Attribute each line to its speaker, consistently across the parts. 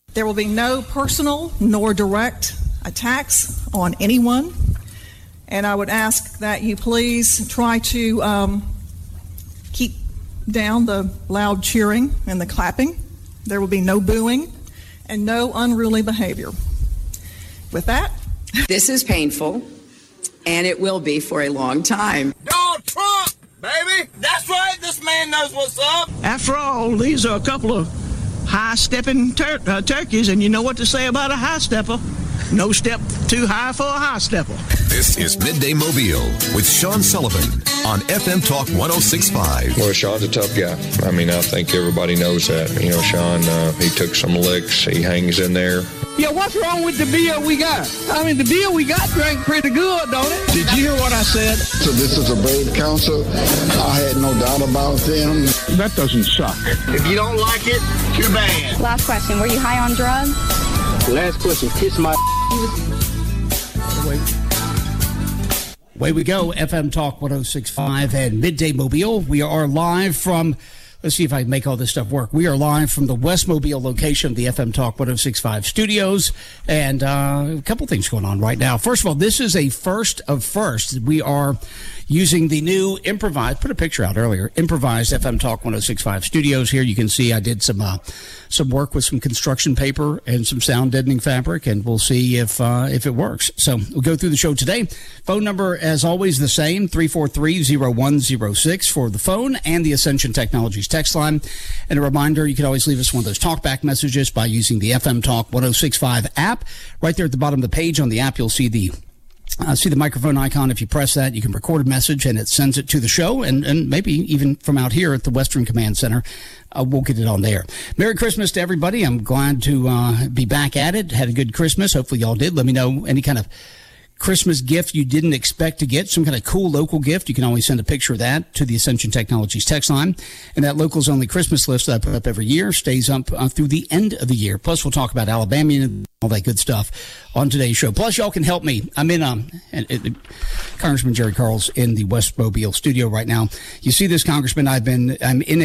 Speaker 1: There will be no personal nor direct attacks on anyone, and I would ask that you please try to keep down the loud cheering and the clapping. There will be no booing and no unruly behavior. With that,
Speaker 2: this is painful, and it will be for a long time.
Speaker 3: Donald Trump, baby! That's right, this man knows what's up.
Speaker 4: After all, these are a couple of high-stepping turkeys, and you know what to say about a high stepper. No step too high for a high stepper.
Speaker 5: This is Midday Mobile with Sean Sullivan on FM Talk 106.5.
Speaker 6: Well, Sean's a tough guy. I mean, I think everybody knows that. You know, Sean, he took some licks. He hangs in there.
Speaker 7: Yeah, what's wrong with the beer we got? I mean, the beer we got drank pretty good, don't it?
Speaker 4: Did you hear what I said?
Speaker 8: So this is a brave council. I had no doubt about them.
Speaker 4: That doesn't suck.
Speaker 3: If you don't like it, too bad.
Speaker 9: Last question, were you high on drugs?
Speaker 7: Last question, kiss my...
Speaker 10: Way we go, FM Talk 106.5 and Midday Mobile. We are live from, let's see if I can make all this stuff work. We are live from the West Mobile location of the FM Talk 106.5 studios, and a couple things going on right now. First of all, this is a first of firsts. We are using the new improvised, put a picture out earlier, improvised FM Talk 106.5 studios here. You can see I did some work with some construction paper and some sound deadening fabric, and we'll see if it works. So we'll go through the show today. Phone number, as always, the same, 343-0106 for the phone and the Ascension Technologies text line. And a reminder, you can always leave us one of those talkback messages by using the FM Talk 106.5 app. Right there at the bottom of the page on the app, you'll see the microphone icon. If you press that, you can record a message and it sends it to the show, and maybe even from out here at the Western Command Center, we'll get it on there. Merry Christmas to everybody. I'm glad to be back at it. Had a good Christmas. Hopefully y'all did. Let me know any kind of Christmas gift you didn't expect to get, some kind of cool local gift. You can always send a picture of that to the Ascension Technologies text line. And that Locals Only Christmas list that I put up every year stays up through the end of the year. Plus, we'll talk about Alabama and all that good stuff on today's show. Plus, y'all can help me. I'm in Congressman Jerry Carl's in the West Mobile studio right now. You see this, Congressman? I'm in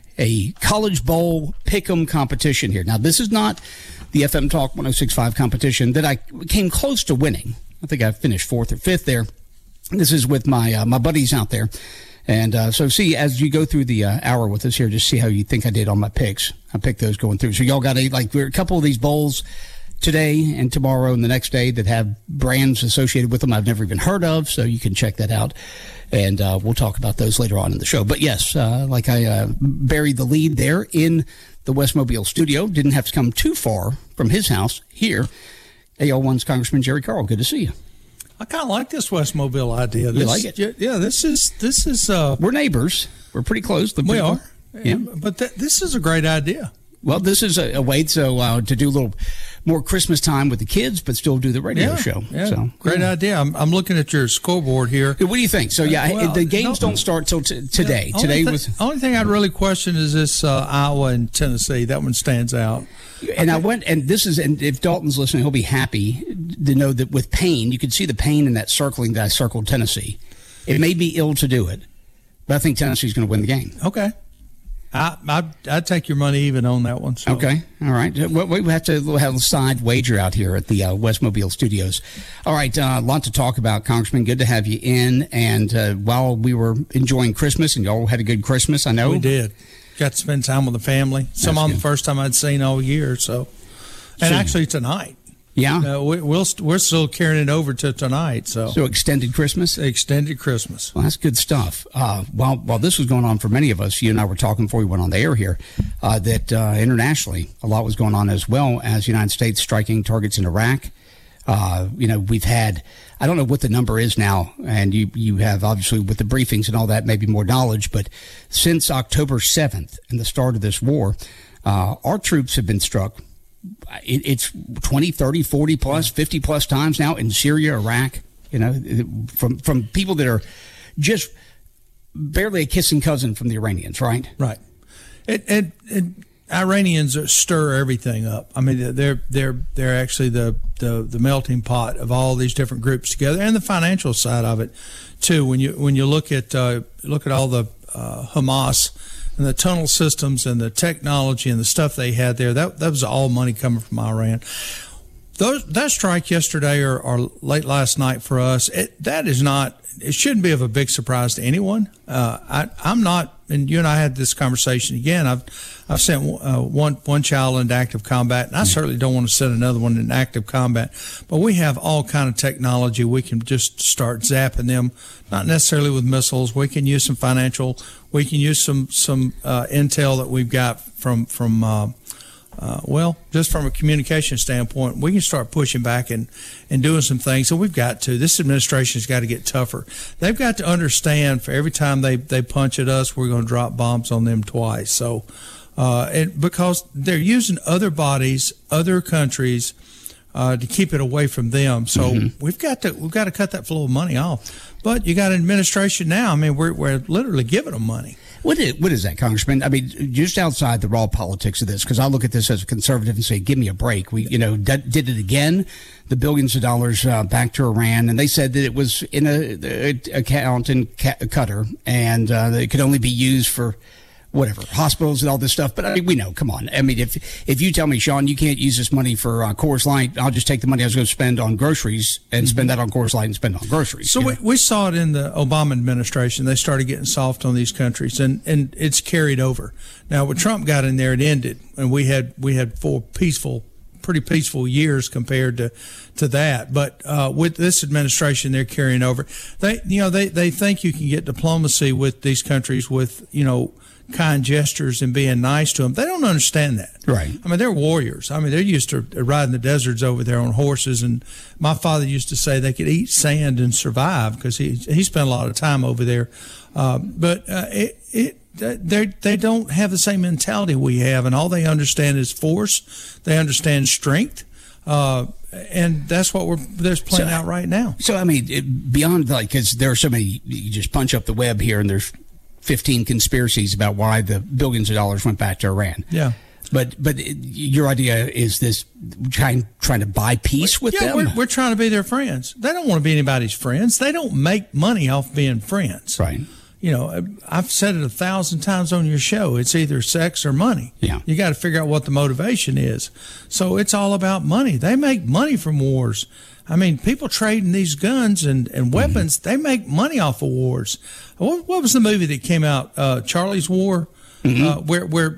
Speaker 10: a College Bowl pick'em competition here. Now, this is not the FM Talk 106.5 competition that I came close to winning. I think I finished 4th or 5th there. This is with my buddies out there. And so see, as you go through the hour with us here, just see how you think I did on my picks. I picked those going through. So y'all got a couple of these bowls today and tomorrow and the next day that have brands associated with them I've never even heard of. So you can check that out. And we'll talk about those later on in the show. But yes, like I buried the lead there in the West Mobile studio. Didn't have to come too far from his house here. AL1's Congressman Jerry Carl. Good to see you.
Speaker 11: I kind of like this West Mobile idea.
Speaker 10: You like it?
Speaker 11: Yeah, this is.
Speaker 10: We're neighbors. We're pretty close.
Speaker 11: We are.
Speaker 10: Yeah.
Speaker 11: But this is a great idea.
Speaker 10: Well, this is a way to do a little more Christmas time with the kids, but still do the radio show.
Speaker 11: Yeah,
Speaker 10: so
Speaker 11: great idea. I'm looking at your scoreboard here.
Speaker 10: What do you think? So the games don't start till today.
Speaker 11: Only thing I'd really question is this Iowa and Tennessee. That one stands out.
Speaker 10: And I went, and if Dalton's listening, he'll be happy to know that with Payne, you could see the pain in that circling that I circled Tennessee. It made me ill to do it, but I think Tennessee's going to win the game.
Speaker 11: Okay. I'd take your money even on that one. So.
Speaker 10: Okay. All right. We have to have a side wager out here at the West Mobile studios. All right. A lot to talk about, Congressman. Good to have you in. And while we were enjoying Christmas, and y'all had a good Christmas, I know.
Speaker 11: We did. Got to spend time with the family. Some of them the first time I'd seen all year. So, actually tonight.
Speaker 10: Yeah.
Speaker 11: We're still carrying it over to tonight. So
Speaker 10: extended Christmas?
Speaker 11: Extended Christmas.
Speaker 10: Well, that's good stuff. While this was going on for many of us, you and I were talking before we went on the air here, that internationally a lot was going on as well as the United States striking targets in Iraq. We've had, I don't know what the number is now, and you have obviously with the briefings and all that maybe more knowledge, but since October 7th and the start of this war, our troops have been struck. It's 20, 30, 40 plus, 50 plus times now in Syria, Iraq, from people that are just barely a kissing cousin from the Iranians, right?
Speaker 11: Right. And Iranians stir everything up. I mean, they're actually the melting pot of all these different groups together, and the financial side of it too. When you look at all the Hamas and the tunnel systems and the technology and the stuff they had there, that was all money coming from Iran. That strike yesterday or late last night for us, it shouldn't be of a big surprise to anyone. I'm not, and you and I had this conversation again. I've sent one child into active combat, and I certainly don't want to send another one into active combat. But we have all kind of technology. We can just start zapping them, not necessarily with missiles. We can use some financial. We can use some intel that we've got from just from a communication standpoint, we can start pushing back and doing some things. So we've got to. This administration's got to get tougher. They've got to understand for every time they punch at us, we're going to drop bombs on them twice. So, because they're using other bodies, other countries, to keep it away from them. So we've got to cut that flow of money off. But you got an administration now. I mean, we're literally giving them money.
Speaker 10: What is that, Congressman? I mean, just outside the raw politics of this, because I look at this as a conservative and say, give me a break. We, did it again, the billions of dollars back to Iran, and they said that it was in a account in Qatar, and that it could only be used for whatever, hospitals and all this stuff. But I mean, we know, come on. I mean, if you tell me, Sean, you can't use this money for Coors Light, I'll just take the money I was going to spend on groceries and spend that on Coors Light and spend on groceries.
Speaker 11: So we saw it in the Obama administration. They started getting soft on these countries, and it's carried over. Now, when Trump got in there, it ended, and we had 4 pretty peaceful years compared to that. But with this administration, they're carrying over. They think you can get diplomacy with these countries with, kind gestures and being nice to them. They don't understand that.
Speaker 10: Right.
Speaker 11: I mean, they're warriors. I mean, they're used to riding the deserts over there on horses. And my father used to say they could eat sand and survive because he spent a lot of time over there. But they don't have the same mentality we have, and all they understand is force. They understand strength. And that's what there's playing out right now.
Speaker 10: So, I mean, beyond, because there are so many, you just punch up the web here and there's 15 conspiracies about why the billions of dollars went back to Iran.
Speaker 11: Yeah.
Speaker 10: But your idea is this trying to buy peace with them?
Speaker 11: We're trying to be their friends. They don't want to be anybody's friends. They don't make money off being friends.
Speaker 10: Right.
Speaker 11: I've said it 1,000 times on your show. It's either sex or money.
Speaker 10: Yeah.
Speaker 11: You got to figure out what the motivation is. So it's all about money. They make money from wars. I mean, people trading these guns and weapons, they make money off of wars. What was the movie that came out, Charlie's War? Where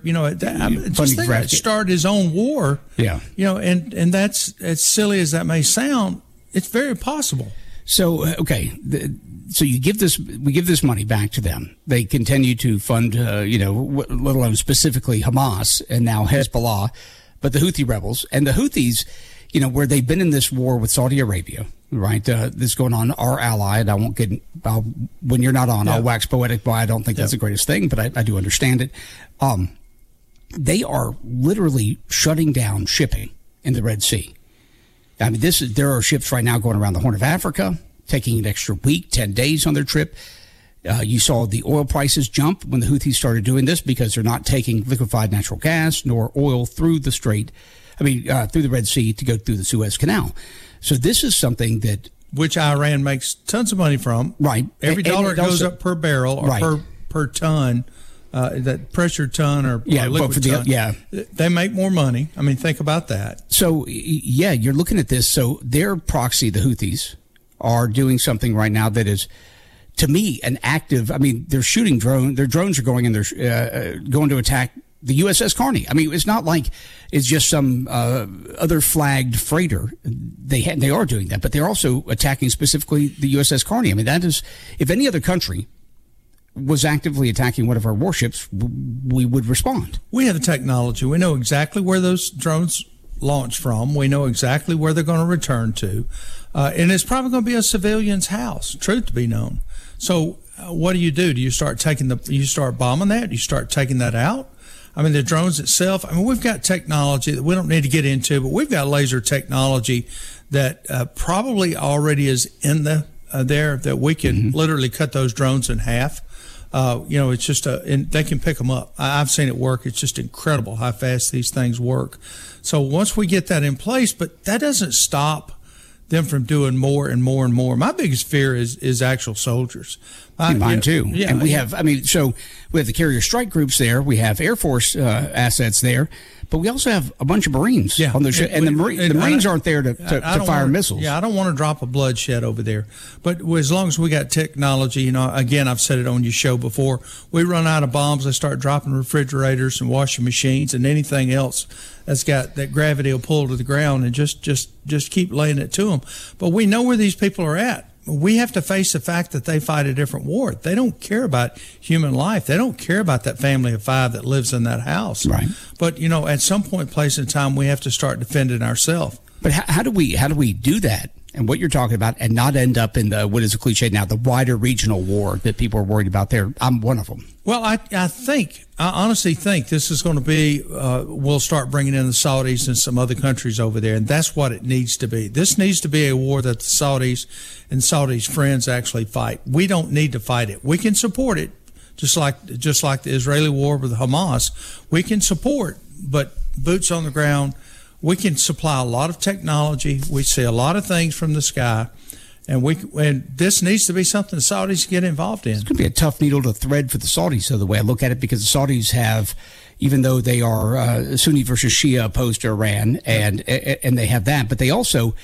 Speaker 11: it started his own war.
Speaker 10: Yeah.
Speaker 11: And that's, as silly as that may sound, it's very possible.
Speaker 10: So, okay. So we give this money back to them. They continue to fund, let alone specifically Hamas and now Hezbollah, but the Houthi rebels and the Houthis, where they've been in this war with Saudi Arabia, right? This is going on, our ally, and I won't when you're not on, I'll wax poetic, but I don't think that's the greatest thing, but I do understand it. They are literally shutting down shipping in the Red Sea. I mean, there are ships right now going around the Horn of Africa, taking an extra week, 10 days on their trip. You saw the oil prices jump when the Houthis started doing this because they're not taking liquefied natural gas nor oil through the through the Red Sea to go through the Suez Canal. So this is something
Speaker 11: which Iran makes tons of money from.
Speaker 10: Right.
Speaker 11: Every dollar goes up per barrel or per ton, that pressure ton or liquid ton. They make more money. I mean, think about that.
Speaker 10: So, you're looking at this. So their proxy, the Houthis, are doing something right now that is, to me, an active. I mean, they're shooting drones. Their drones are going and they're going to attack the USS Carney. I mean, it's not like it's just some other flagged freighter. They are doing that, but they're also attacking specifically the USS Carney. I mean, that is, if any other country was actively attacking one of our warships, we would respond.
Speaker 11: We have the technology. We know exactly where those drones launch from. We know exactly where they're going to return to. And it's probably going to be a civilian's house, truth to be known. So what do? Do you start bombing that? Do you start taking that out? I mean, the drones itself, I mean, we've got technology that we don't need to get into, but we've got laser technology that probably already is in there that we can literally cut those drones in half. It's just and they can pick them up. I've seen it work. It's just incredible how fast these things work. So once we get that in place, but that doesn't stop them from doing more and more and more. My biggest fear is actual soldiers.
Speaker 10: Mine too.
Speaker 11: Yeah,
Speaker 10: and we have the carrier strike groups there. We have Air Force assets there, but we also have a bunch of Marines on those. And the Marines aren't there to fire missiles.
Speaker 11: Yeah, I don't want to drop a bloodshed over there. But as long as we got technology, again, I've said it on your show before, we run out of bombs, they start dropping refrigerators and washing machines and anything else that's got that gravity will pull to the ground, and just keep laying it to them. But we know where these people are at. We have to face the fact that they fight a different war. They don't care about human life. They don't care about that family of 5 that lives in that house.
Speaker 10: Right.
Speaker 11: But at some point, place, and time, we have to start defending ourselves.
Speaker 10: But how do we do that? And what you're talking about, and not end up in what is a cliche now, the wider regional war that people are worried about there. I'm one of them.
Speaker 11: Well, I honestly think this is going to be, we'll start bringing in the Saudis and some other countries over there, and that's what it needs to be. This needs to be a war that the Saudis and Saudis' friends actually fight. We don't need to fight it. We can support it, just like the Israeli war with Hamas. We can support, but boots on the ground. We can supply a lot of technology. We see a lot of things from the sky, and this needs to be something the Saudis get involved in.
Speaker 10: It's going to be a tough needle to thread for the Saudis, so the way I look at it, because the Saudis have, even though they are Sunni versus Shia opposed to Iran, and they have that, but they also,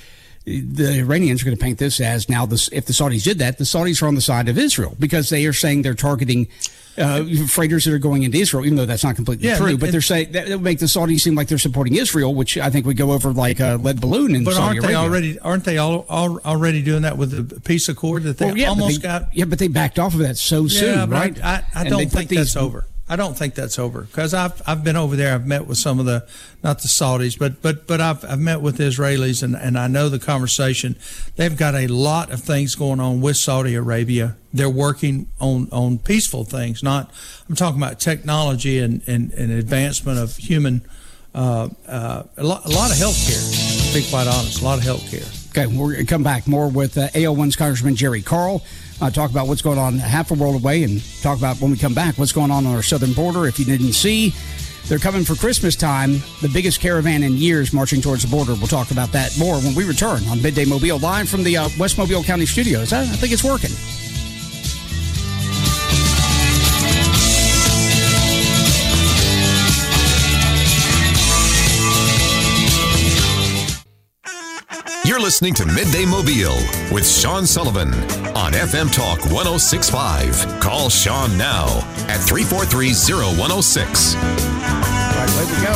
Speaker 10: the Iranians are going to paint this as now, if the Saudis did that, the Saudis are on the side of Israel, because they are saying they're targeting freighters that are going into Israel, even though that's not completely true. But they're saying that will make the Saudis seem like they're supporting Israel, which I think would go over like a lead balloon in Saudi Arabia.
Speaker 11: Aren't they already doing that with the peace accord that they got?
Speaker 10: Yeah, but they backed off of that soon, right?
Speaker 11: I don't think that's over. I don't think that's over, because I've been over there. I've met with some of not the Saudis, but I've met with the Israelis, and I know the conversation. They've got a lot of things going on with Saudi Arabia. They're working on peaceful things. I'm talking about technology and advancement of human. A lot of healthcare. To be quite honest, a lot of healthcare.
Speaker 10: Okay, we're going to come back more with AL1's Congressman Jerry Carl. Talk about what's going on half a world away, and talk about, when we come back, what's going on our southern border. If you didn't see, they're coming for Christmas time, the biggest caravan in years marching towards the border. We'll talk about that more when we return on Midday Mobile, live from the West Mobile County Studios. I think it's working.
Speaker 5: You're listening to Midday Mobile with Sean Sullivan on FM Talk 106.5. Call Sean now at 343-0106.
Speaker 10: Right, way we go.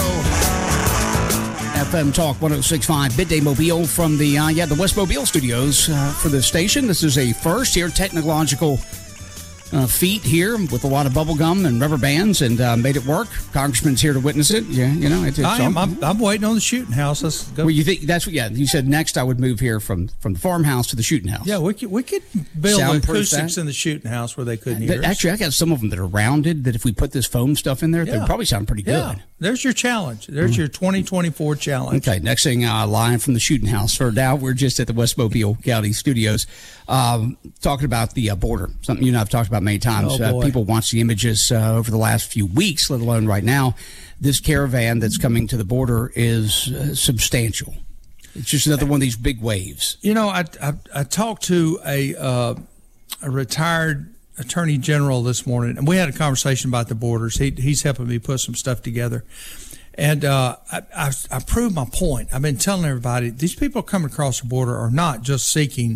Speaker 10: FM Talk 106.5, Midday Mobile from the West Mobile Studios for the station. This is a first here, technological feat here with a lot of bubble gum and rubber bands, and made it work. Congressman's here to witness it. Yeah,
Speaker 11: I'm waiting on the shooting house. Let's go.
Speaker 10: Well, you think that's what? Yeah, you said next I would move here from the farmhouse to the shooting house.
Speaker 11: Yeah, we could build acoustics in the shooting house where they couldn't hear us.
Speaker 10: Actually, I got some of them that are rounded. That if we put this foam stuff in there, they'd probably sound pretty good.
Speaker 11: There's your challenge. There's your 2024 challenge.
Speaker 10: Okay, next thing, live from the shooting house. For now, we're just at the West Mobile County Studios, talking about the border. Something you and I've talked about many times. People watch the images over the last few weeks, let alone right now. This caravan that's coming to the border is substantial. It's just another one of these big waves.
Speaker 11: I talked to a retired Attorney General this morning, and we had a conversation about the borders. He's helping me put some stuff together. And I proved my point. I've been telling everybody, these people coming across the border are not just seeking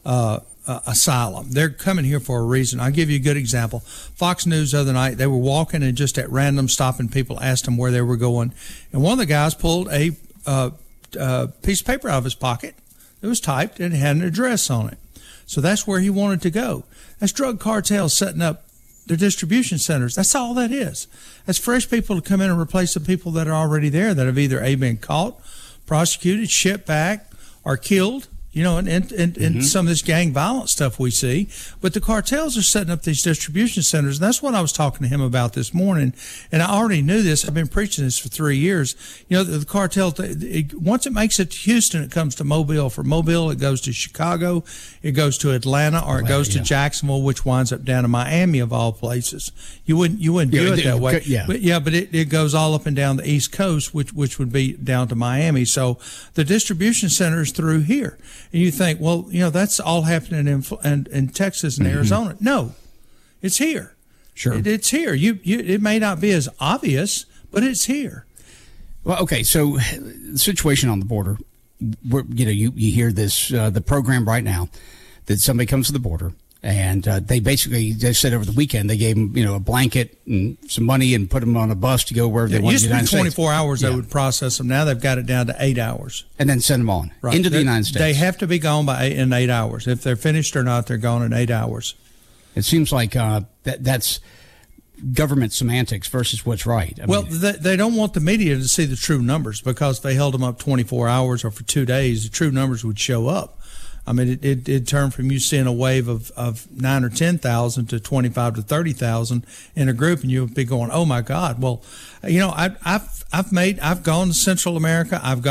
Speaker 11: asylum. They're coming here for a reason. I'll give you a good example. Fox News the other night, they were walking and just at random stopping people, asked them where they were going. And one of the guys pulled a piece of paper out of his pocket. It was typed and it had an address on it. So that's where he wanted to go. That's drug cartels setting up their distribution centers. That's all that is. That's fresh people to come in and replace the people that are already there that have either been caught, prosecuted, shipped back, or killed. And some of this gang violence stuff we see. But the cartels are setting up these distribution centers. And that's what I was talking to him about this morning. And I already knew this. I've been preaching this for 3 years. The cartel, once it makes it to Houston, it comes to Mobile. For Mobile, it goes to Chicago, it goes to Atlanta, or it goes to Jacksonville, which winds up down to Miami, of all places. You wouldn't do it that way. But it goes all up and down the East Coast, which would be down to Miami. So the distribution center is through here. And you think, well, that's all happening in Texas and Arizona. No, it's here.
Speaker 10: Sure.
Speaker 11: It's here. It may not be as obvious, but it's here.
Speaker 10: Well, okay, so the situation on the border, you hear this, the program right now, that somebody comes to the border, and they said over the weekend they gave them, a blanket and some money and put them on a bus to go wherever they want to the United States.
Speaker 11: It used to be 24 hours they would process them. Now they've got it down to 8 hours.
Speaker 10: And then send them on into the United States.
Speaker 11: They have to be gone in 8 hours. If they're finished or not, they're gone in 8 hours.
Speaker 10: It seems like that's government semantics versus what's right.
Speaker 11: They don't want the media to see the true numbers, because if they held them up 24 hours or for 2 days, the true numbers would show up. I mean, it turned from you seeing a wave of 9 or 10,000 to 25 to 30,000 in a group, and you'll be going, "Oh my God!" Well, I've gone to Central America. I've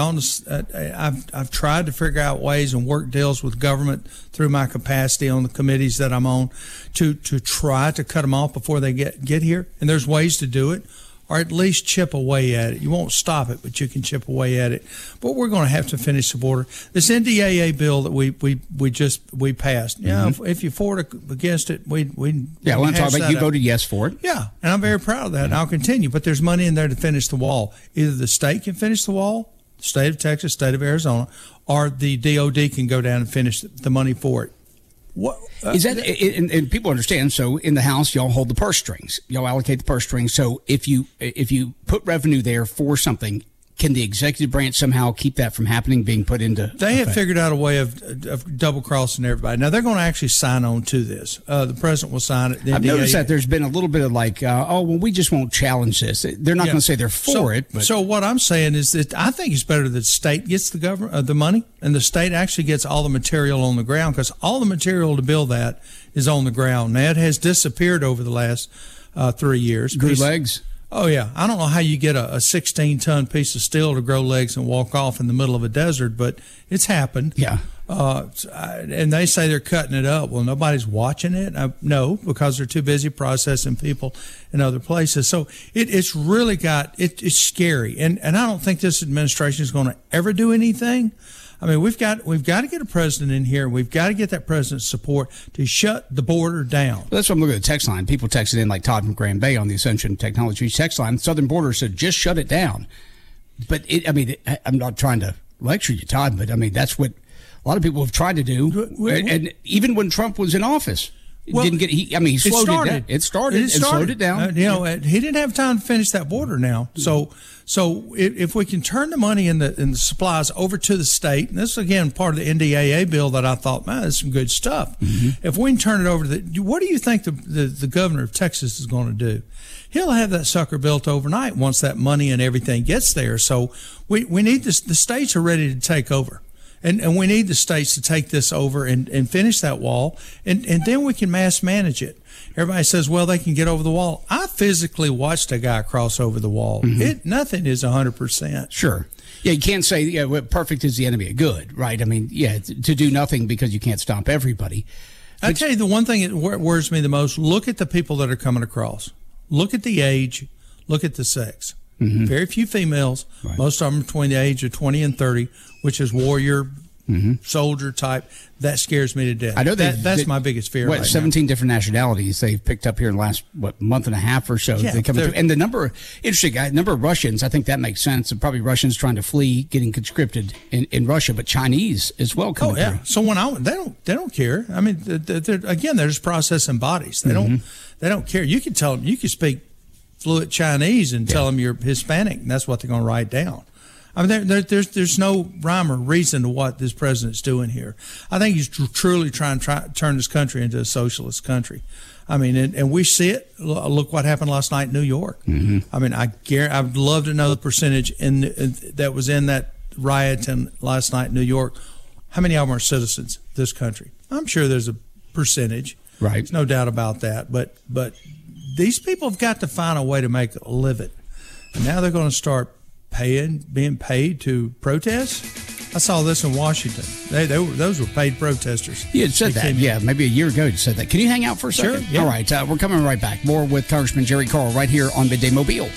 Speaker 11: tried to figure out ways and work deals with government through my capacity on the committees that I'm on to try to cut them off before they get here. And there's ways to do it, or at least chip away at it. You won't stop it, but you can chip away at it. But we're going to have to finish the border. This NDAA bill that we passed. If you fought against it, we
Speaker 10: want to talk about. You voted yes for it.
Speaker 11: Yeah, and I'm very proud of that. And I'll continue. But there's money in there to finish the wall. Either the state can finish the wall, the state of Texas, state of Arizona, or the DOD can go down and finish the money for it. What
Speaker 10: is that? And people understand. So in the House, y'all hold the purse strings. Y'all allocate the purse strings. So if you put revenue there for something, can the executive branch somehow keep that from happening, being put into?
Speaker 11: They have figured out a way of double crossing everybody. Now they're going to actually sign on to this. The president will sign it.
Speaker 10: I've noticed that there's been a little bit of we just won't challenge this. They're not going to say they're for it. But.
Speaker 11: So what I'm saying is that I think it's better that the state gets the money, and the state actually gets all the material on the ground, because all the material to build that is on the ground. Now it has disappeared over the last 3 years.
Speaker 10: Grew legs.
Speaker 11: Oh, yeah. I don't know how you get a 16-ton piece of steel to grow legs and walk off in the middle of a desert, but it's happened.
Speaker 10: Yeah.
Speaker 11: And they say they're cutting it up. Well, nobody's watching it. No, because they're too busy processing people in other places. So it's really it's scary. And I don't think this administration is going to ever do anything. I mean, we've got to get a president in here. We've got to get that president's support to shut the border down.
Speaker 10: Well, that's what I'm looking at the text line. People texted in, like Todd from Grand Bay on the Ascension Technologies text line. Southern Border said, just shut it down. But I'm not trying to lecture you, Todd, but that's what a lot of people have tried to do. And even when Trump was in office, he slowed it down. It started and slowed it down.
Speaker 11: He didn't have time to finish that border now. So if we can turn the money and the supplies over to the state, and this is again part of the NDAA bill that I thought, man, that's some good stuff. Mm-hmm. If we can turn it over to what do you think the governor of Texas is going to do? He'll have that sucker built overnight once that money and everything gets there. So we need the states are ready to take over. And we need the states to take this over and finish that wall, and then we can mass manage it. Everybody says, well, they can get over the wall. I physically watched a guy cross over the wall. Mm-hmm. Nothing is 100%.
Speaker 10: Sure. Yeah, you can't say perfect is the enemy of good, right? I mean, to do nothing because you can't stop everybody.
Speaker 11: I tell you, the one thing that worries me the most, look at the people that are coming across. Look at the age. Look at the sex. Mm-hmm. Very few females. Right. Most of them between the age of 20 and 30, which is warrior, soldier type. That scares me to death.
Speaker 10: I know
Speaker 11: that's my biggest fear.
Speaker 10: 17 different nationalities they've picked up here in the last month and a half or so.
Speaker 11: Yeah,
Speaker 10: they come through. And the number of Russians, I think that makes sense. And probably Russians trying to flee, getting conscripted in Russia, but Chinese as well coming through.
Speaker 11: So they don't care. I mean, they're just processing bodies. They don't care. You can tell them you can speak fluent Chinese and tell them you're Hispanic, and that's what they're going to write down. I mean, there's no rhyme or reason to what this president's doing here. I think he's truly trying to turn this country into a socialist country. I mean, and we see it. Look what happened last night in New York. Mm-hmm. I mean, I'd love to know the percentage that was in that riot last night in New York. How many of them are citizens of this country? I'm sure there's a percentage.
Speaker 10: Right.
Speaker 11: There's no doubt about that. But these people have got to find a way to make a living. And now they're going to start being paid to protest. I saw this in Washington. Those were paid protesters.
Speaker 10: You had said that. Yeah, maybe a year ago you said that. Can you hang out for a second?
Speaker 11: Sure. Yeah.
Speaker 10: All right. We're coming right back. More with Congressman Jerry Carl right here on Midday Mobile.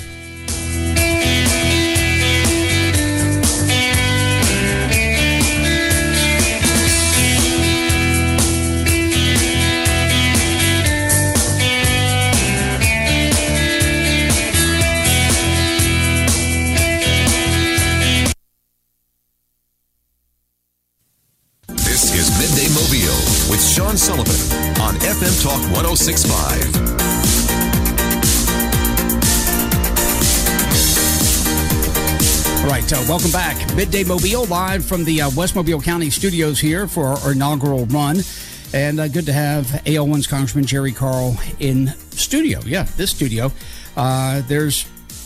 Speaker 5: This is Midday Mobile with Sean Sullivan on FM Talk 106.5.
Speaker 10: All right, welcome back. Midday Mobile, live from the West Mobile County studios here for our inaugural run. And good to have AL1's Congressman Jerry Carl in studio. Yeah, this studio. There's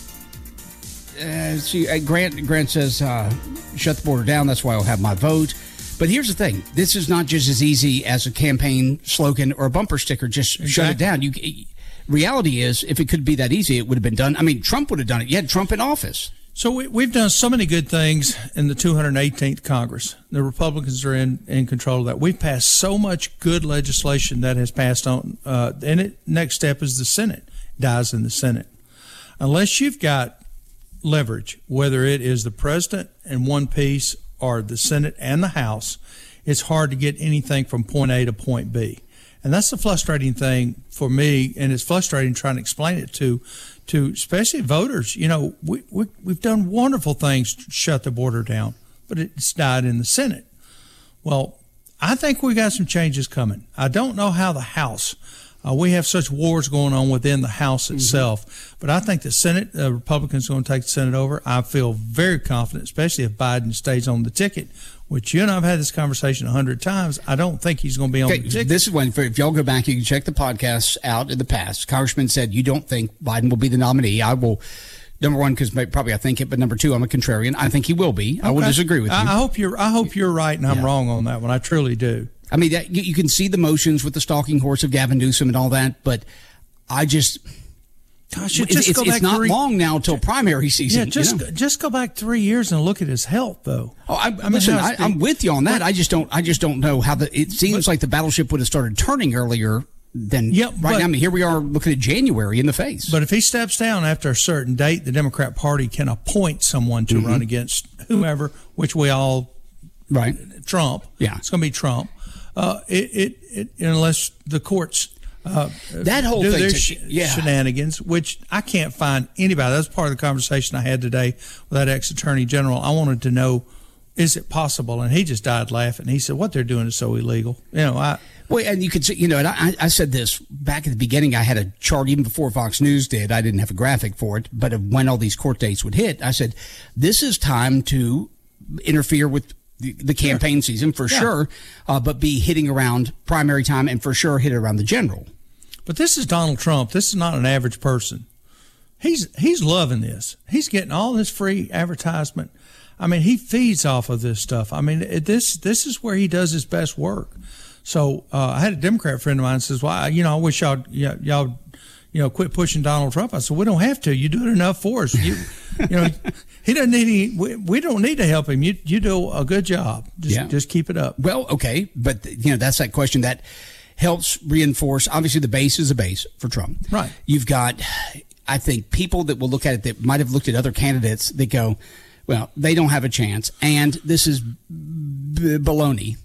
Speaker 10: Grant says, shut the border down. That's why I'll have my vote. But here's the thing. This is not just as easy as a campaign slogan or a bumper sticker. Just shut it down. Reality is, if it could be that easy, it would have been done. I mean, Trump would have done it. You had Trump in office.
Speaker 11: So we've done so many good things in the 218th Congress. The Republicans are in control of that. We've passed so much good legislation that has passed on. Next step is the Senate. Dies in the Senate. Unless you've got leverage, whether it is the president in one piece or the Senate and the House, it's hard to get anything from point A to point B. And that's the frustrating thing for me, and it's frustrating trying to explain it to especially voters. You know, we've done wonderful things to shut the border down, but it's died in the Senate. Well, I think we got some changes coming. I don't know how the House, we have such wars going on within the House itself, but I think the Senate, the Republicans are going to take the Senate over. I feel very confident, especially if Biden stays on the ticket, which you and I have had this conversation 100 times. I don't think he's going to be on the ticket.
Speaker 10: This is when, if y'all go back, you can check the podcasts out in the past. Congressman said, you don't think Biden will be the nominee. I will, number one, because probably I think it, but number two, I'm a contrarian. I think he will be. Okay. I will disagree with you.
Speaker 11: I hope you're right and I'm wrong on that one. I truly do.
Speaker 10: I mean, you can see the motions with the stalking horse of Gavin Newsom and all that, but I just...
Speaker 11: Gosh,
Speaker 10: it's not long now till primary season.
Speaker 11: Yeah, just go back 3 years and look at his health, though.
Speaker 10: Oh, I'm with you on that. I just don't know how it seems like the battleship would have started turning earlier than right now. I mean, here we are looking at January in the face.
Speaker 11: But if he steps down after a certain date, the Democrat Party can appoint someone to run against whoever, which we all Trump.
Speaker 10: Yeah,
Speaker 11: it's going to be Trump. Unless the courts.
Speaker 10: That whole
Speaker 11: do
Speaker 10: thing,
Speaker 11: their shenanigans, which I can't find anybody. That's part of the conversation I had today with that ex-attorney general. I wanted to know, is it possible? And he just died laughing. He said, what they're doing is so illegal. Well,
Speaker 10: and you could see, and I said this back at the beginning. I had a chart even before Fox News did. I didn't have a graphic for it, but when all these court dates would hit, I said, this is time to interfere with the campaign season for sure, but be hitting around primary time and for sure hit around the general.
Speaker 11: But this is Donald Trump. This is not an average person. He's loving this. He's getting all this free advertisement. I mean, he feeds off of this stuff. I mean, this is where he does his best work. So I had a Democrat friend of mine who says, "Well, I wish y'all quit pushing Donald Trump." I said, "We don't have to. You do it enough for us. He doesn't need any. We don't need to help him. You do a good job. Just keep it up."
Speaker 10: Well, okay, but that's that question that helps reinforce. Obviously, the base is a base for Trump.
Speaker 11: Right.
Speaker 10: You've got, I think, people that will look at it that might have looked at other candidates that go, well, they don't have a chance, and this is baloney.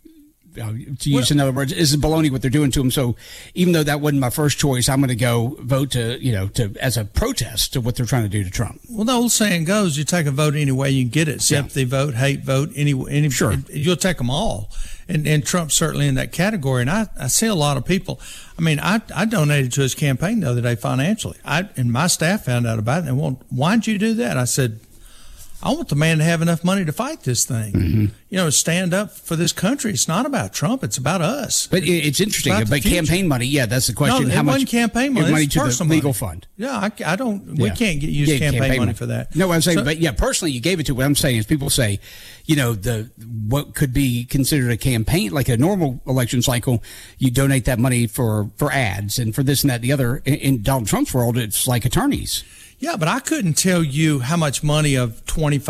Speaker 10: To use another word, this is baloney what they're doing to him. So even though that wasn't my first choice, I'm going to go vote to as a protest to what they're trying to do to Trump.
Speaker 11: Well, the old saying goes, you take a vote any way you can get it. Sympathy vote, hate vote, any
Speaker 10: sure.
Speaker 11: You'll take them all. And Trump's certainly in that category. And I see a lot of people. I mean, I donated to his campaign the other day financially. And my staff found out about it. And well, why'd you do that? I said, I want the man to have enough money to fight this thing. Stand up for this country. It's not about Trump. It's about us.
Speaker 10: But it's interesting. But campaign money, that's the question.
Speaker 11: No,
Speaker 10: how much
Speaker 11: campaign money?
Speaker 10: Money to the legal fund.
Speaker 11: Yeah, I don't. We can't use campaign money for that.
Speaker 10: No, I'm saying, but personally, you gave it to. What I'm saying is, people say, what could be considered a campaign, like a normal election cycle, you donate that money for ads and for this and that and the other. In Donald Trump's world, it's like attorneys.
Speaker 11: Yeah, but I couldn't tell you how much money of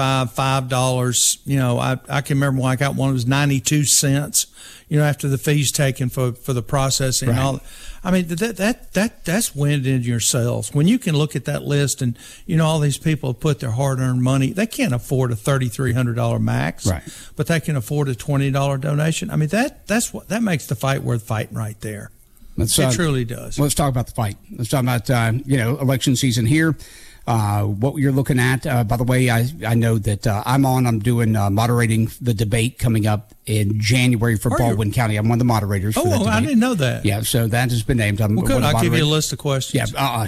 Speaker 11: $5. I can remember when I got one, it was 92 cents, after the fees taken for the processing and all. I mean, that's wind in your sails. When you can look at that list and, all these people have put their hard-earned money, they can't afford a $3,300 max, but they can afford a $20 donation. I mean, that makes the fight worth fighting right there. It truly does.
Speaker 10: Let's talk about the fight. Let's talk about, election season here. what you're looking at. By the way, I know that I'm doing moderating the debate coming up in January for Baldwin County. I'm one of the moderators for that debate.
Speaker 11: I didn't know that.
Speaker 10: Yeah, so that has been named.
Speaker 11: Well, good. I'll give you a list of questions.
Speaker 10: Yeah,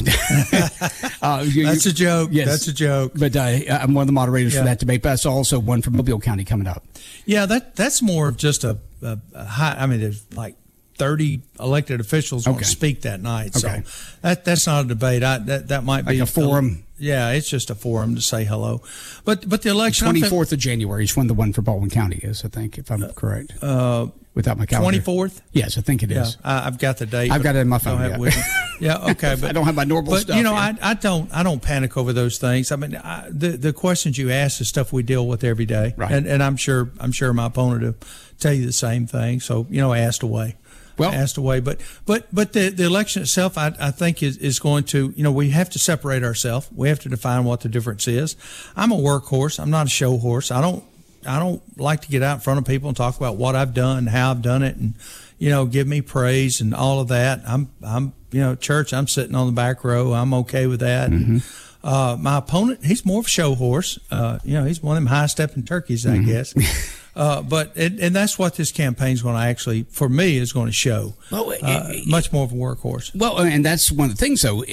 Speaker 11: that's a joke.
Speaker 10: Yes,
Speaker 11: that's a joke.
Speaker 10: But I'm one of the moderators for that debate. But that's also one for Mobile County coming up.
Speaker 11: Yeah, that's more of just a high. I mean, there's like 30 elected officials want to speak that night. So that's not a debate. That might be
Speaker 10: like a forum.
Speaker 11: Yeah, it's just a forum to say hello. But the election,
Speaker 10: 24th of January is when the one for Baldwin County is, I think, if I'm correct. Without my calendar.
Speaker 11: 24th?
Speaker 10: Yes, I think it is.
Speaker 11: I've got the date.
Speaker 10: I've got it in my phone.
Speaker 11: Don't have it with me. Yeah, okay, but
Speaker 10: I don't have my normal stuff.
Speaker 11: But you know, I don't panic over those things. I mean, the questions you ask is stuff we deal with every day,
Speaker 10: right?
Speaker 11: And I'm sure my opponent will tell you the same thing. So asked away. Asked away, but the election itself, I think is going to, we have to separate ourselves. We have to define what the difference is. I'm a workhorse. I'm not a show horse. I don't like to get out in front of people and talk about what I've done, how I've done it, and give me praise and all of that. I'm church. I'm sitting on the back row. I'm okay with that. Mm-hmm. My opponent, he's more of a show horse. He's one of them high stepping turkeys, I guess. But that's what this campaign is going to actually, for me, is going to show. Well, much more of a workhorse.
Speaker 10: Well, and that's one of the things, though.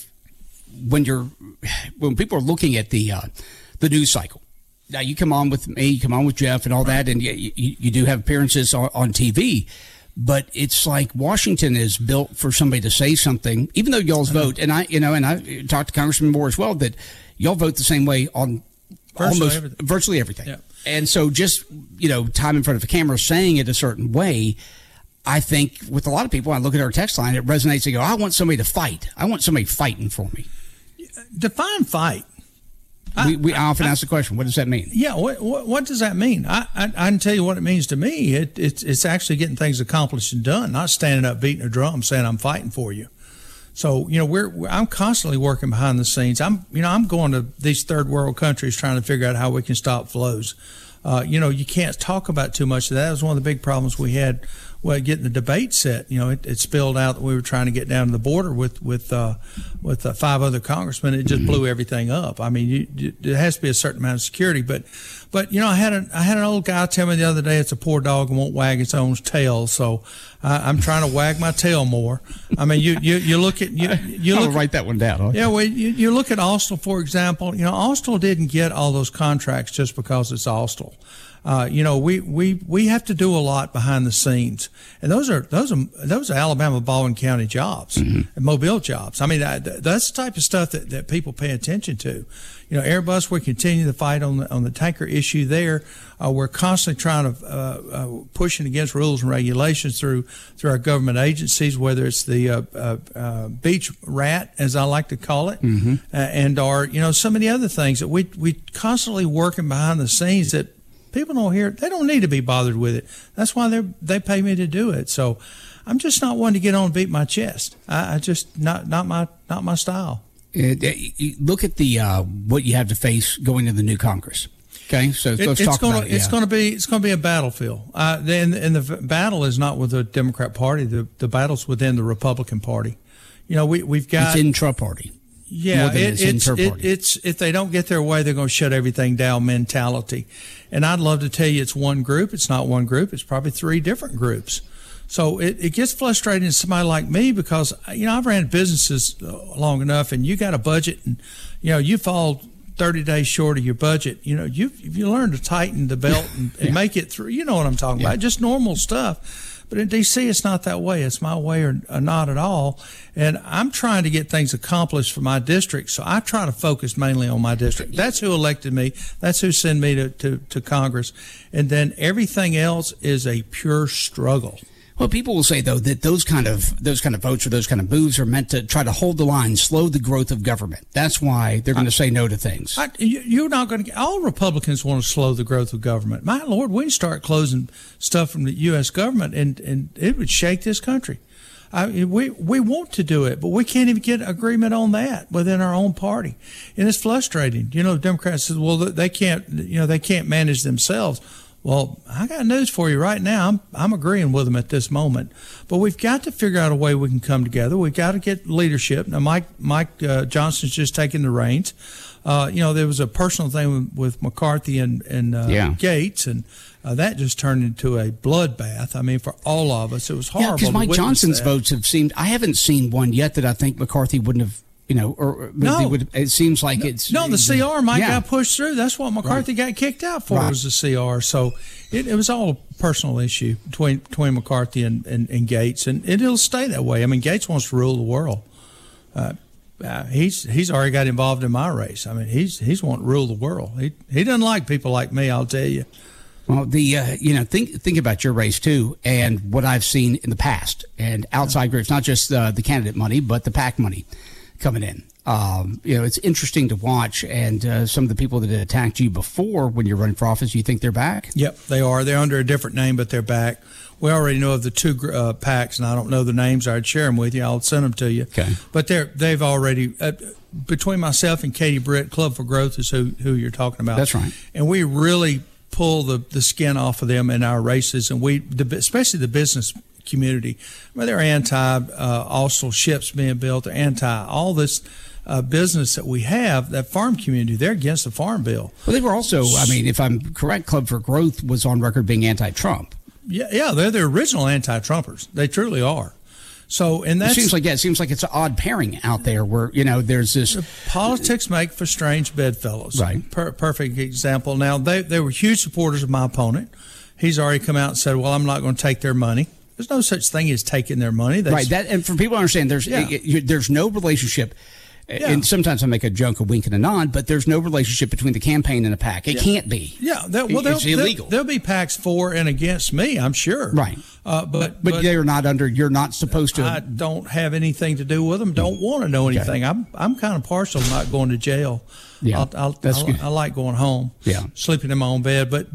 Speaker 10: When people are looking at the news cycle, now you come on with me, you come on with Jeff, and all that, and you do have appearances on TV. But it's like Washington is built for somebody to say something, even though y'all's vote. And I talked to Congressman Moore as well, that y'all vote the same way on virtually everything. Yeah. And so just, time in front of the camera saying it a certain way, I think with a lot of people, I look at our text line, it resonates. They go, I want somebody to fight. I want somebody fighting for me.
Speaker 11: Define fight.
Speaker 10: I often ask the question, what does that mean?
Speaker 11: Yeah, what does that mean? I can tell you what it means to me. It's actually getting things accomplished and done, not standing up beating a drum saying I'm fighting for you. So I'm constantly working behind the scenes. I'm going to these third world countries trying to figure out how we can stop flows. You can't talk about too much of that. That was one of the big problems we had. Well, getting the debate set, it spilled out that we were trying to get down to the border with 5 other congressmen. It just blew everything up. I mean, there has to be a certain amount of security, but I had an old guy tell me the other day it's a poor dog and won't wag its own tail. So I'm trying to wag my tail more. I mean, you look at
Speaker 10: I'll write that one down. Huh?
Speaker 11: Yeah, well, you look at Austal, for example. Austal didn't get all those contracts just because it's Austal. We have to do a lot behind the scenes, and those are Alabama Baldwin County jobs and Mobile jobs. I mean, that's the type of stuff that people pay attention to. Airbus, we continue to fight on the tanker issue there. We're constantly trying to pushing against rules and regulations through our government agencies, whether it's the beach rat, as I like to call it, and so many other things that we constantly working behind the scenes that people don't hear. They don't need to be bothered with it. That's why they pay me to do it. So I'm just not one to get on and beat my chest. I just not my style.
Speaker 10: Look at the what you have to face going to the new Congress. Okay, so let's talk about it.
Speaker 11: It's going to be a battlefield. And the battle is not with the Democrat Party. The battle's within the Republican Party. We've got
Speaker 10: it's intra-party.
Speaker 11: Yeah, it's if they don't get their way, they're going to shut everything down mentality. And I'd love to tell you it's one group. It's not one group. It's probably 3 different groups. So it gets frustrating to somebody like me because, I've ran businesses long enough, and you got a budget, and, you fall 30 days short of your budget. You learn to tighten the belt and make it through. You know what I'm talking about, just normal stuff. But in D.C., it's not that way. It's my way or not at all. And I'm trying to get things accomplished for my district, so I try to focus mainly on my district. That's who elected me. That's who sent me to Congress. And then everything else is a pure struggle.
Speaker 10: Well, people will say, though, that those kind of votes or those kind of moves are meant to try to hold the line, slow the growth of government. That's why they're going to say no to things.
Speaker 11: You're not going to get – all Republicans want to slow the growth of government. My Lord, we can start closing stuff from the U.S. government, and it would shake this country. We want to do it, but we can't even get agreement on that within our own party. And it's frustrating. Democrats say, well, they can't manage themselves. Well, I got news for you right now. I'm agreeing with them at this moment, but we've got to figure out a way we can come together. We've got to get leadership. Now, Mike Johnson's just taking the reins. There was a personal thing with McCarthy and Gates, and that just turned into a bloodbath. I mean, for all of us, it was horrible.
Speaker 10: Yeah, because Mike Johnson's votes have seemed. I haven't seen one yet that I think McCarthy wouldn't have. It seems like it's
Speaker 11: the CR might got pushed through. That's what McCarthy got kicked out for, was the CR. So it was all a personal issue between McCarthy and Gates, and it'll stay that way. I mean, Gates wants to rule the world. He's already got involved in my race. I mean, he's wanting to rule the world. He doesn't like people like me, I'll tell you.
Speaker 10: Well, think about your race too, and what I've seen in the past, and outside groups, not just the candidate money, but the PAC money coming in. It's interesting to watch, and some of the people that had attacked you before when you're running for office, you think they're back?
Speaker 11: Yep, they are. They're under a different name, but they're back. We already know of the two PACs, and I don't know the names. I'd share them with you. I'll send them to you.
Speaker 10: Okay.
Speaker 11: But they've already, between myself and Katie Britt, Club for Growth is who you're talking about.
Speaker 10: That's right.
Speaker 11: And we really pull the skin off of them in our races, and especially the business community. Well, they're anti also ships being built. They're anti all this business that we have, that farm community. They're against the farm bill.
Speaker 10: Well, they were also, I mean, if I'm correct, Club for Growth was on record being anti-Trump.
Speaker 11: Yeah, they're the original anti-Trumpers. They truly are. So, and that
Speaker 10: seems like it's an odd pairing out there where there's this
Speaker 11: politics make for strange bedfellows.
Speaker 10: Right.
Speaker 11: Perfect example. Now they were huge supporters of my opponent. He's already come out and said, "Well, I'm not going to take their money." There's no such thing as taking their money.
Speaker 10: Right. That, and for people to understand, there's no relationship. Yeah. And sometimes I make a joke, a wink, and a nod, but there's no relationship between the campaign and a PAC. It can't be.
Speaker 11: Yeah,
Speaker 10: it's illegal.
Speaker 11: There'll be PACs for and against me, I'm sure.
Speaker 10: Right.
Speaker 11: But
Speaker 10: they're not under. You're not supposed to.
Speaker 11: I don't have anything to do with them. Don't want to know anything. Okay. I'm kind of partial to not going to jail.
Speaker 10: Yeah,
Speaker 11: that's good. I like going home.
Speaker 10: Yeah,
Speaker 11: sleeping in my own bed. But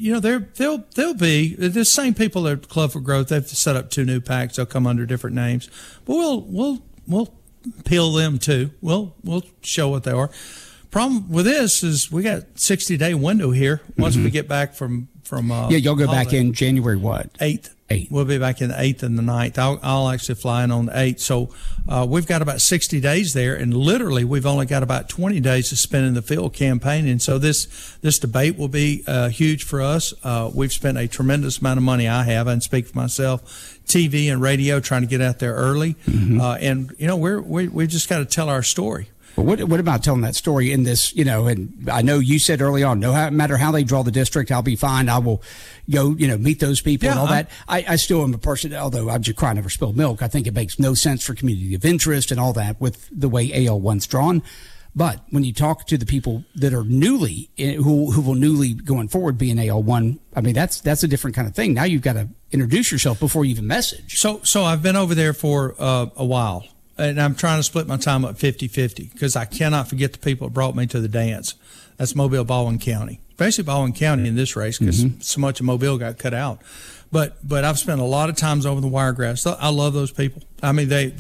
Speaker 11: they'll be the same people at Club for Growth. They've set up two new PACs. They'll come under different names. But we'll peel them too. We'll show what they are. Problem with this is we got 60-day window here. Once we get back from
Speaker 10: you'll go back in January what?
Speaker 11: 8th. We'll be back in the 8th and the 9th. I'll actually fly in on the 8th. So we've got about 60 days there, and literally we've only got about 20 days to spend in the field campaigning. So this debate will be huge for us. We've spent a tremendous amount of money. I speak for myself, TV and radio, trying to get out there early. And we just got to tell our story.
Speaker 10: Well, what about telling that story in this, and I know you said early on, no matter how they draw the district, I'll be fine. I will go, meet those people and all that. I still am a person, although I'm just crying over spilled milk. I think it makes no sense for community of interest and all that with the way AL1's drawn. But when you talk to the people that are who will newly going forward be an AL1, I mean, that's a different kind of thing. Now you've got to introduce yourself before you even message.
Speaker 11: So I've been over there for a while. And I'm trying to split my time up 50-50 because I cannot forget the people that brought me to the dance. That's Mobile, Baldwin County, especially Baldwin County in this race because so much of Mobile got cut out. But I've spent a lot of times over the Wiregrass. I love those people. I mean, they're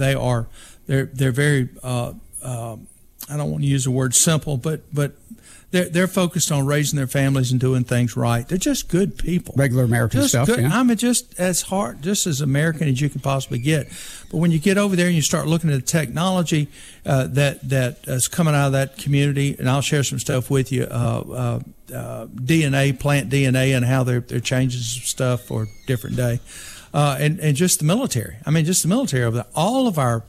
Speaker 11: very. I don't want to use the word simple, but they're focused on raising their families and doing things right. They're just good people.
Speaker 10: Regular American stuff.
Speaker 11: Good.
Speaker 10: Yeah.
Speaker 11: I mean, just as American as you can possibly get. But when you get over there and you start looking at the technology that is coming out of that community, and I'll share some stuff with you, DNA, plant DNA, and how they're changing some stuff for a different day, and just the military. I mean, just the military over there. All of our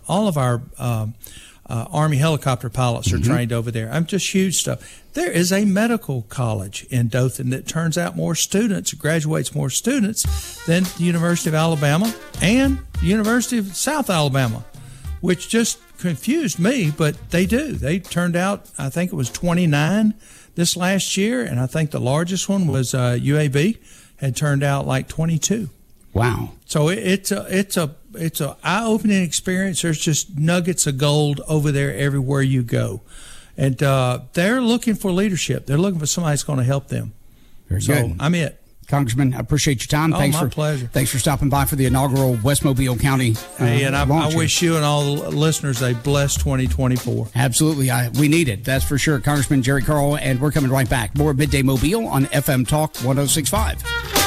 Speaker 11: Army helicopter pilots are trained over there. I'm just huge stuff. There is a medical college in Dothan that turns out graduates more students than the University of Alabama and the University of South Alabama, which just confused me, but they do. They turned out, I think it was 29 this last year, and I think the largest one was UAB, had turned out like 22.
Speaker 10: Wow.
Speaker 11: So it's a eye-opening experience. There's just nuggets of gold over there everywhere you go. And they're looking for leadership. They're looking for somebody that's going to help them.
Speaker 10: Very good.
Speaker 11: I'm it.
Speaker 10: Congressman, I appreciate your time.
Speaker 11: My pleasure.
Speaker 10: Thanks for stopping by for the inaugural West Mobile County
Speaker 11: and I wish you and all the listeners a blessed 2024.
Speaker 10: Absolutely. We need it. That's for sure. Congressman Jerry Carl, and we're coming right back. More Midday Mobile on FM Talk 106.5.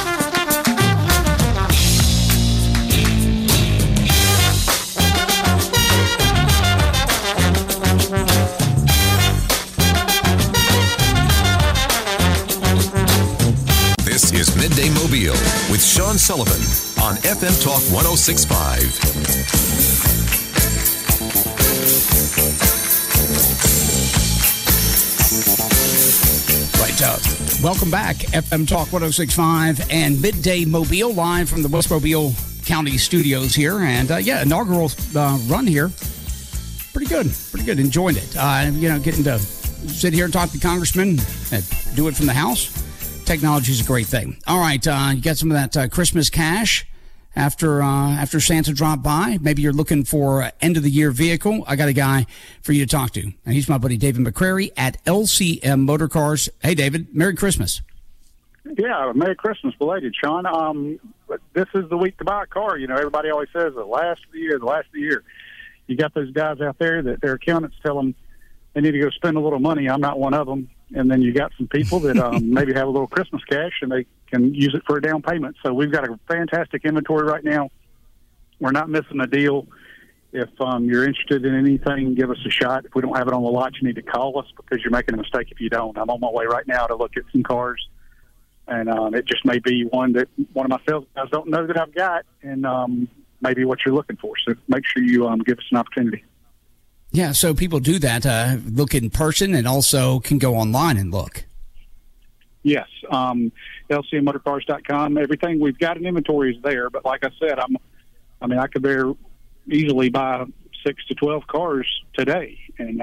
Speaker 5: This is Midday Mobile with Sean Sullivan on FM Talk 106.5.
Speaker 10: Welcome back, FM Talk 106.5 and Midday Mobile, live from the West Mobile County studios here. And inaugural run here. Pretty good. Enjoying it. Getting to sit here and talk to Congressman and do it from the house. Technology is a great thing. All right, you got some of that Christmas cash after Santa dropped by. Maybe you're looking for an end-of-the-year vehicle. I got a guy for you to talk to. And he's my buddy David McCrary at LCM Motor Cars. Hey, David, Merry Christmas.
Speaker 12: Yeah, Merry Christmas, belated, Sean. This is the week to buy a car. You know, everybody always says the last of the year. You got those guys out there that their accountants tell them they need to go spend a little money. I'm not one of them. And then you got some people that maybe have a little Christmas cash and they can use it for a down payment. So we've got a fantastic inventory right now. We're not missing a deal. If you're interested in anything, give us a shot. If we don't have it on the lot, you need to call us because you're making a mistake if you don't. I'm on my way right now to look at some cars. And it just may be one that one of my sales guys don't know that I've got and maybe what you're looking for. So make sure you give us an opportunity.
Speaker 10: Yeah, so people do that, look in person and also can go online and look.
Speaker 12: Yes, LCMmotorcars.com. Everything we've got in inventory is there, but like I said, I could very easily buy 6 to 12 cars today and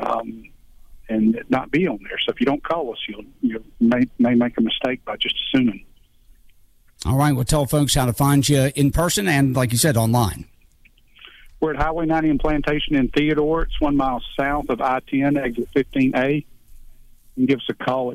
Speaker 12: not be on there. So if you don't call us, you may make a mistake by just assuming.
Speaker 10: All right, well, tell folks how to find you in person and, like you said, online.
Speaker 12: We're at Highway 90 and Plantation in Theodore. It's 1 mile south of I-10, exit 15A. You can give us a call at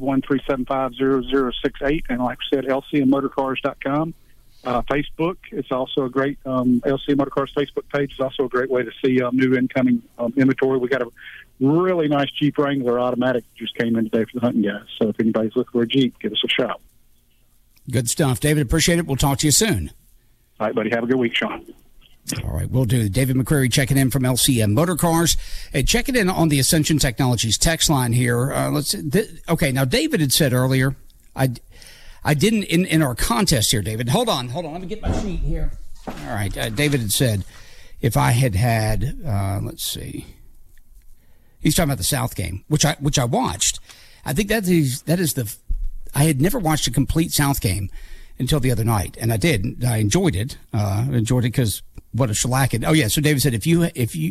Speaker 12: 251-375-0068. And like I said, LCMmotorcars.com. Facebook, it's also a great, LCM Motorcars Facebook page is also a great way to see new incoming inventory. We got a really nice Jeep Wrangler automatic just came in today for the hunting guys. So if anybody's looking for a Jeep, give us a shout.
Speaker 10: Good stuff. David, appreciate it. We'll talk to you soon.
Speaker 12: All right, buddy. Have a good week, Sean.
Speaker 10: All right, we'll do. David McCrary checking in from LCM Motor Cars. Checking in on the Ascension Technologies text line here. Okay, now David had said earlier, I didn't, in our contest here, David. Hold on. Let me get my sheet here. All right, David had said if I had, let's see. He's talking about the South game, which I watched. I think that is I had never watched a complete South game until the other night, and I did. I enjoyed it. Because what a shellacking. Oh yeah. So David said, if you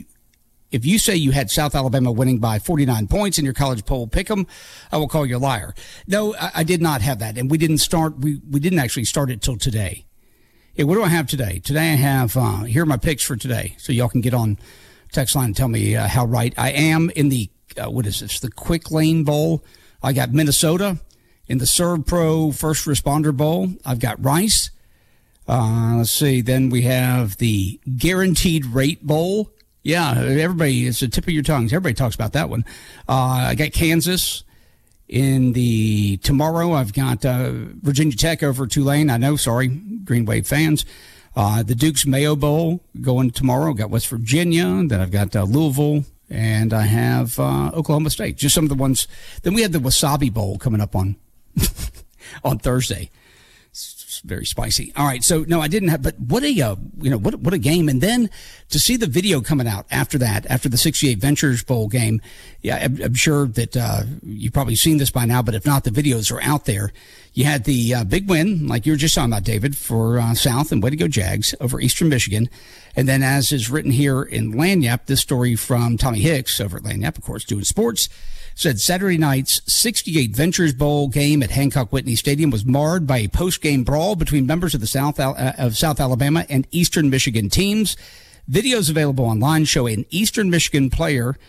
Speaker 10: say you had South Alabama winning by 49 points in your college poll pick'em, I will call you a liar. No, I did not have that, and we didn't start. We didn't actually start it till today. Yeah, what do I have today? Today I have here are my picks for today, so y'all can get on text line and tell me how right I am in the what is this? The Quick Lane Bowl. I got Minnesota in the Serve Pro First Responder Bowl. I've got Rice. Let's see. Then we have the Guaranteed Rate Bowl. Yeah, everybody, it's the tip of your tongues. Everybody talks about that one. I got Kansas in the tomorrow. I've got Virginia Tech over Tulane. I know, sorry, Green Wave fans. The Duke's Mayo Bowl going tomorrow. Got West Virginia. Then I've got Louisville. And I have Oklahoma State. Just some of the ones. Then we had the Wasabi Bowl coming up on Thursday. It's very spicy. All right, so no, I didn't have, but what a game! And then to see the video coming out after that, after the 68 Ventures Bowl game, yeah, I'm sure that you've probably seen this by now, but if not, the videos are out there. You had the big win, like you were just talking about, David, for South, and way to go Jags over Eastern Michigan. And then, as is written here in Lagniappe, this story from Tommy Hicks over at Lagniappe, of course, doing sports, said Saturday night's 68 Ventures Bowl game at Hancock Whitney Stadium was marred by a post-game brawl between members of the South Alabama and Eastern Michigan teams. Videos available online show an Eastern Michigan player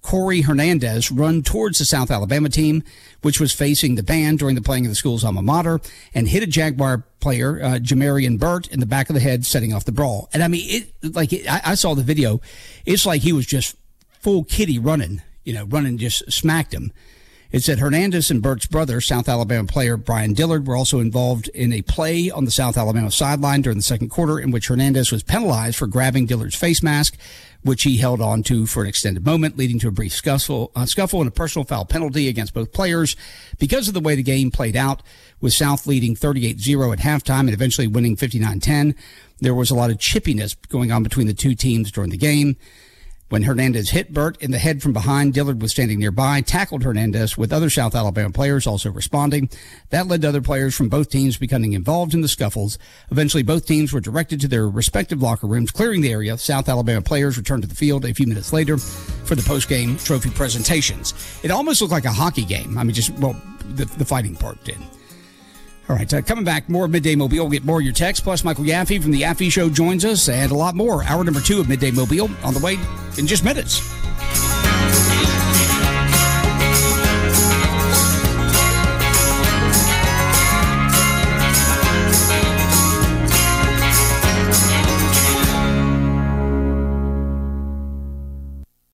Speaker 10: Corey Hernandez run towards the South Alabama team, which was facing the band during the playing of the school's alma mater, and hit a Jaguar player, Jamarian Burt, in the back of the head, setting off the brawl. And I mean, I saw the video. It's like he was just full kitty running, just smacked him. It said Hernandez and Burt's brother, South Alabama player Brian Dillard, were also involved in a play on the South Alabama sideline during the second quarter in which Hernandez was penalized for grabbing Dillard's face mask, which he held on to for an extended moment, leading to a brief scuffle and a personal foul penalty against both players. Because of the way the game played out, with South leading 38-0 at halftime and eventually winning 59-10, there was a lot of chippiness going on between the two teams during the game. When Hernandez hit Burt in the head from behind, Dillard was standing nearby, tackled Hernandez, with other South Alabama players also responding. That led to other players from both teams becoming involved in the scuffles. Eventually, both teams were directed to their respective locker rooms, clearing the area. South Alabama players returned to the field a few minutes later for the post-game trophy presentations. It almost looked like a hockey game. I mean, the fighting part did. All right, coming back, more of Midday Mobile. We'll get more of your texts, plus Michael Yaffe from The Yaffe Show joins us, and a lot more. Hour number 2 of Midday Mobile on the way in just minutes.